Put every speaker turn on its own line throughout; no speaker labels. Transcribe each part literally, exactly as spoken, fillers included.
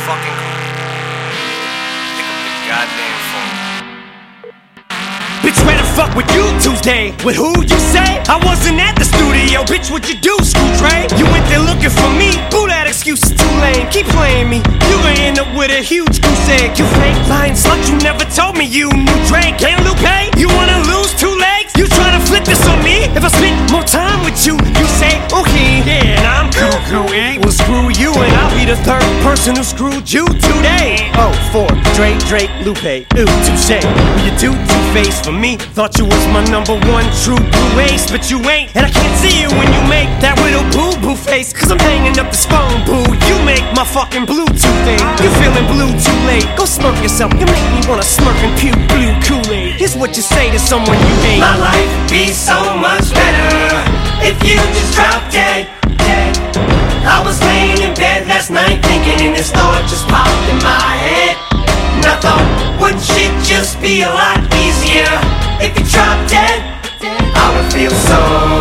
fucking cool. Pick up the goddamn phone.
Bitch, where the fuck were you Tuesday? With who you say? I wasn't at the studio, bitch, what you do, Screw Trey? You went there looking for me, boo, that excuse is too lame. Keep playing me, you gon' end up with a huge goose egg. You fake lying slut, you never told me you knew Drake and Lupe. You wanna lose two legs? You tryna flip this on me? If I spend more time with you, you say, okay, yeah, and I'm cool, cool, eh? Well, screw you, and I'll be the third person who screwed you today. Oh, four, Drake, Drake, Lupe, ooh, touche. Well, you do two-face for me. Thought you was my number one true blue ace, but you ain't. And I can't see you when you make that little boo-boo face, cause I'm hanging up this phone, boo. You make my fucking Bluetooth thing. You feeling blue too late. Go smirk yourself, you make me wanna smirk and puke blue Kool-Aid. Here's what you say to someone you hate.
My life would be so much better if you just dropped dead, dead. I was laying in bed last night thinking, and this thought just popped in my head. And I thought, wouldn't shit just be a lot easier if you dropped dead? I would feel so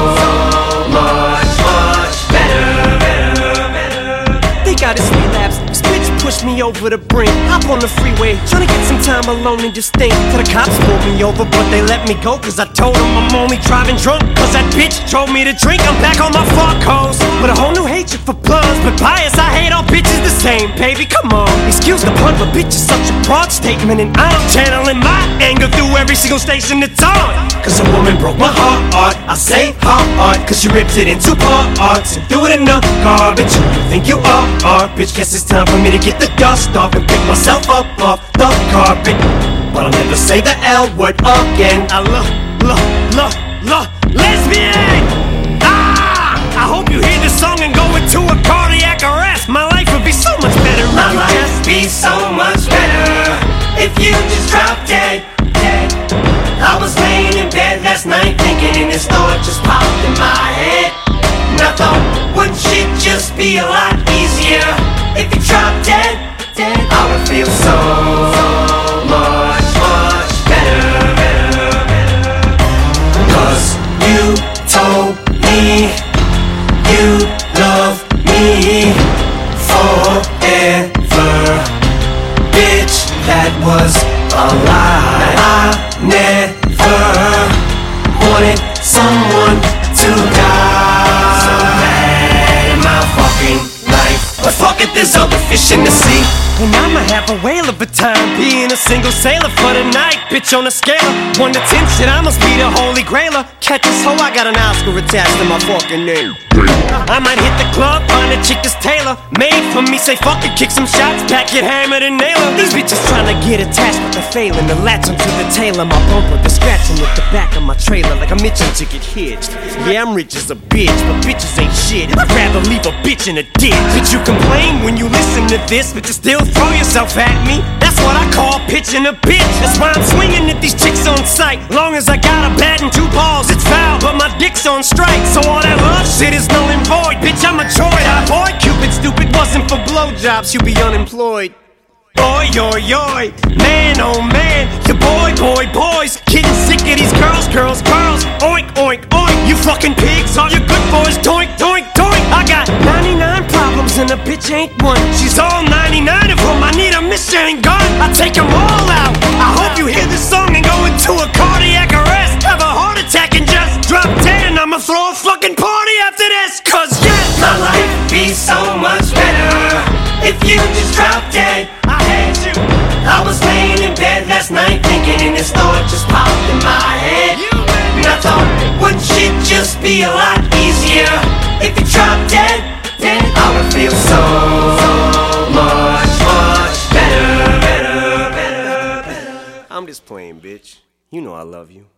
much, much better, better, better.
They got his relapse. This bitch pushed me over the brink. Hop on the freeway, tryna get some time alone and just think. Till the cops pulled me over, but they let me go, cause I told them I'm only driving drunk. Cause that bitch told me to drink. I'm back on my fuck hoes with a whole new hatred for bloods. But bias, I hate all bitches the same, baby, come on. Excuse the pun, but bitch is such a broad statement, and I'm channeling my anger through every single station it's on.
Cause a woman broke my heart, I say heart, cause she ripped it into parts and threw it in the garbage. Who you think you are, are, bitch? Guess it's time for me to get the dust off and pick myself up off the carpet. But I'll never say the L word again.
I love, love, love, love, lesbian! Ah! I hope you hear this song and go into a cardiac arrest. My life would be so much better if
My
you
life
just
would be so much better if you just dropped dead, dead. I was laying in bed last night thinking, and this thought just popped in my head. And I thought, wouldn't shit just be a lot easier if you dropped dead, dead? I would feel so much, much better, better, better. Cause you told me you love me forever. Bitch, that was a lie. I never wanted someone to die. So bad in my fucking life, but fuck it, there's other fish in the sea.
And I'ma have a whale of a time being a single sailor for the night. Bitch, on a scale of one to ten, shit, I must be the holy grailer. Catch this hoe, I got an Oscar attached to my fucking name. I might hit the club, find a chick that's tailor made for me, say fuck it, kick some shots, pack it, hammer and nail her. These bitches tryna get attached, but they're failing to latch onto the tail of my bumper. They're scratching at the back of my trailer like I'm itching to get hitched. Yeah, I'm rich as a bitch, but bitches ain't shit. I'd rather leave a bitch in a ditch. Bitch, you complain when you listen to this, but you still throw yourself at me. That's what I call pitching a bitch. That's why I'm swinging at these chicks on sight. Long as I got a bat and two balls, it's foul, but my dick's on strike. So all that love shit is null and void. Bitch, I'm a droid. I avoid Cupid, stupid, wasn't for blowjobs, you'd be unemployed. Oi, oi, oi, man, oh man, your boy, boy, boys, getting sick of these girls, girls, girls. Oink, oink, oink, you fucking pigs, all your good boys, doink, doink, doink. I got ninety-nine problems and a bitch ain't one. She's all ninety-nine of them, I need a machine gun, I take them all out. I hope you hear this song and go into a cardiac arrest, have a heart attack and just drop dead, and I'ma throw a fucking party after this, cause yes,
my life would be so much better if you just dropped dead.
I hate you.
I was laying in bed last night thinking, and this thought just popped in my head. And I thought, wouldn't shit just be a lot easier if you dropped dead, dead? I would feel so much, much better, better, better, better.
I'm just playing, bitch. You know I love you.